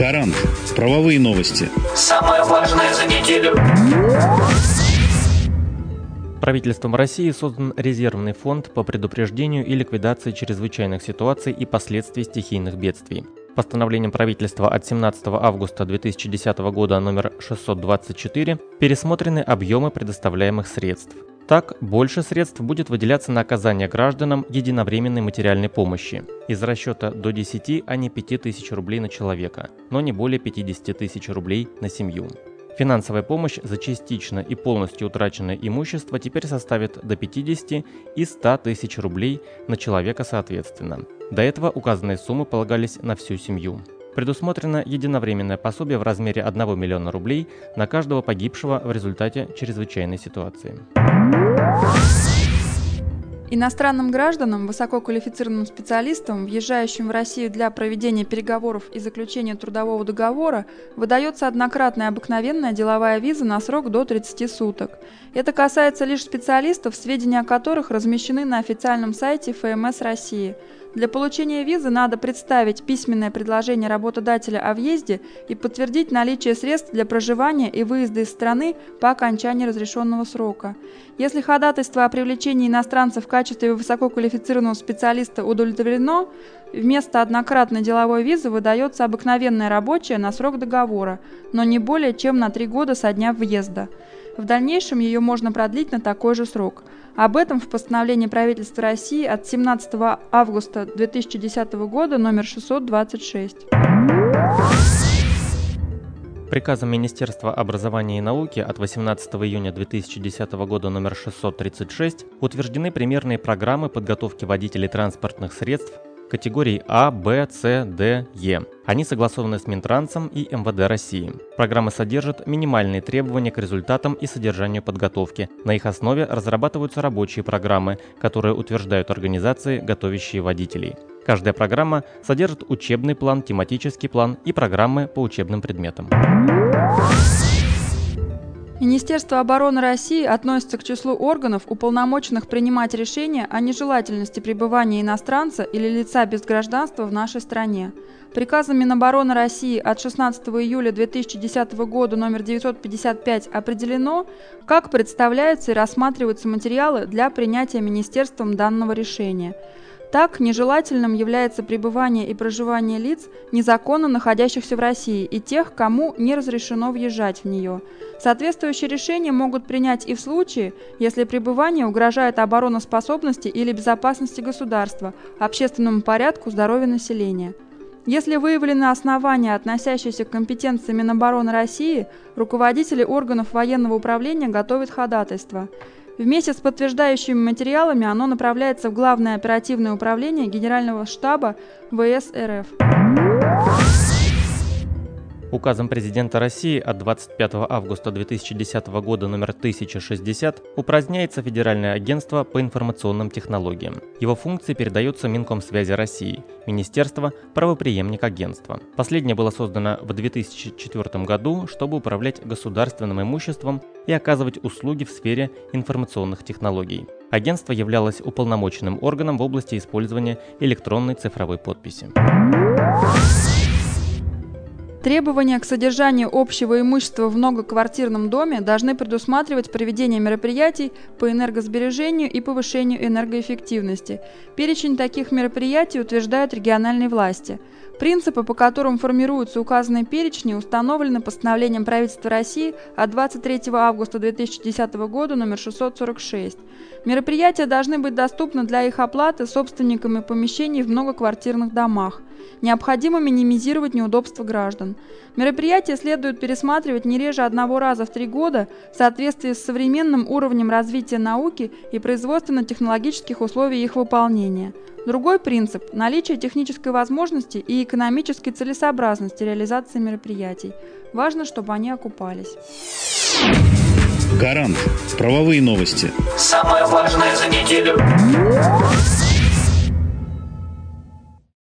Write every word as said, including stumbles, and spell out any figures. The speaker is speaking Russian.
Гарант. Правовые новости. Самое важное за неделю. Правительством России создан резервный фонд по предупреждению и ликвидации чрезвычайных ситуаций и последствий стихийных бедствий. Постановлением правительства от семнадцатого августа две тысячи десятого года номер шестьсот двадцать четыре пересмотрены объемы предоставляемых средств. Так, больше средств будет выделяться на оказание гражданам единовременной материальной помощи из расчета до десяти, а не пяти тысяч рублей на человека, но не более пятидесяти тысяч рублей на семью. Финансовая помощь за частично и полностью утраченное имущество теперь составит до пятидесяти и ста тысяч рублей на человека соответственно. До этого указанные суммы полагались на всю семью. Предусмотрено единовременное пособие в размере одного миллиона рублей на каждого погибшего в результате чрезвычайной ситуации. Иностранным гражданам, высококвалифицированным специалистам, въезжающим в Россию для проведения переговоров и заключения трудового договора, выдается однократная обыкновенная деловая виза на срок до тридцати суток. Это касается лишь специалистов, сведения о которых размещены на официальном сайте эф эм эс России. Для получения визы надо представить письменное предложение работодателя о въезде и подтвердить наличие средств для проживания и выезда из страны по окончании разрешенного срока. Если ходатайство о привлечении иностранца в качестве высококвалифицированного специалиста удовлетворено, вместо однократной деловой визы выдается обыкновенная рабочая на срок договора, но не более чем на три года со дня въезда. В дальнейшем ее можно продлить на такой же срок. Об этом в постановлении правительства России от семнадцатого августа две тысячи десятого года номер шестьсот двадцать шесть. Приказом Министерства образования и науки от восемнадцатого июня две тысячи десятого года номер шестьсот тридцать шесть утверждены примерные программы подготовки водителей транспортных средств категорий А, Б, С, Д, Е. Они согласованы с Минтрансом и эм вэ дэ России. Программы содержат минимальные требования к результатам и содержанию подготовки. На их основе разрабатываются рабочие программы, которые утверждают организации, готовящие водителей. Каждая программа содержит учебный план, тематический план и программы по учебным предметам. Министерство обороны России относится к числу органов, уполномоченных принимать решения о нежелательности пребывания иностранца или лица без гражданства в нашей стране. Приказом Минобороны России от шестнадцатого июля две тысячи десятого года номер девятьсот пятьдесят пять определено, как представляются и рассматриваются материалы для принятия Министерством данного решения. Так, нежелательным является пребывание и проживание лиц, незаконно находящихся в России, и тех, кому не разрешено въезжать в нее. Соответствующие решения могут принять и в случае, если пребывание угрожает обороноспособности или безопасности государства, общественному порядку, здоровью населения. Если выявлены основания, относящиеся к компетенции Минобороны России, руководители органов военного управления готовят ходатайство. Вместе с подтверждающими материалами оно направляется в Главное оперативное управление Генерального штаба вэ эс эр эф. Указом президента России от двадцать пятого августа две тысячи десятого года номер тысяча шестьдесят упраздняется Федеральное агентство по информационным технологиям. Его функции передаются Минкомсвязи России, Министерство – правопреемник агентства. Последнее было создано в две тысячи четвёртом году, чтобы управлять государственным имуществом и оказывать услуги в сфере информационных технологий. Агентство являлось уполномоченным органом в области использования электронной цифровой подписи. Требования к содержанию общего имущества в многоквартирном доме должны предусматривать проведение мероприятий по энергосбережению и повышению энергоэффективности. Перечень таких мероприятий утверждают региональные власти. Принципы, по которым формируются указанные перечни, установлены постановлением правительства России от двадцать третьего августа две тысячи десятого года номер шестьсот сорок шесть. Мероприятия должны быть доступны для их оплаты собственниками помещений в многоквартирных домах. Необходимо минимизировать неудобства граждан. Мероприятия следует пересматривать не реже одного раза в три года в соответствии с современным уровнем развития науки и производственно-технологических условий их выполнения. Другой принцип – наличие технической возможности и экономической целесообразности реализации мероприятий. Важно, чтобы они окупались. Гарант. Правовые новости. Самое важное за неделю.